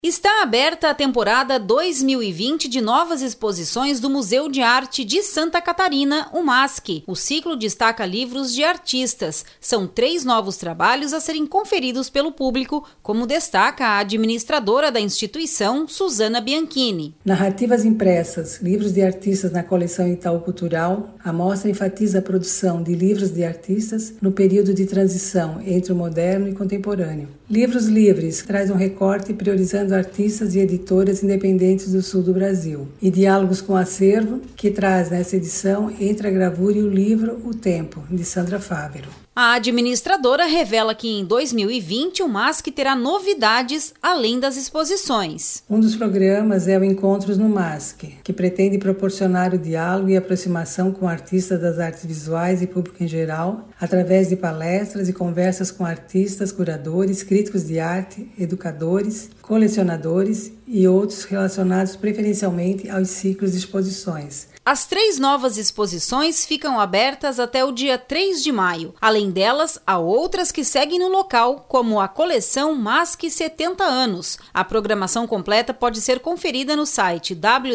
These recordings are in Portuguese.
Está aberta a temporada 2020 de novas exposições do Museu de Arte de Santa Catarina, o MASC. O ciclo destaca livros de artistas. São 3 novos trabalhos a serem conferidos pelo público, como destaca a administradora da instituição, Suzana Bianchini. Narrativas impressas, livros de artistas na coleção Itaú Cultural. A mostra enfatiza a produção de livros de artistas no período de transição entre o moderno e contemporâneo. Livros livres traz um recorte priorizando artistas e editoras independentes do sul do Brasil. E Diálogos com o Acervo, que traz nessa edição Entre a Gravura e o Livro, O Tempo, de Sandra Fávero. A administradora revela que em 2020 o MASC terá novidades além das exposições. Um dos programas é o Encontros no MASC, que pretende proporcionar o diálogo e aproximação com artistas das artes visuais e público em geral, através de palestras e conversas com artistas, curadores, críticos de arte, educadores, colecionadores e outros relacionados preferencialmente aos ciclos de exposições. As 3 novas exposições ficam abertas até o dia 3 de maio. Além delas, há outras que seguem no local, como a coleção MASC 70 anos. A programação completa pode ser conferida no site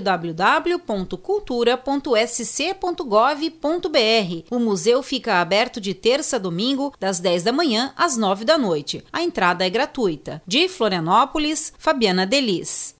www.cultura.sc.gov.br. O museu fica aberto de terça a domingo, das 10 da manhã às 9 da noite. A entrada é gratuita. De Florianópolis, Fabiana Delis.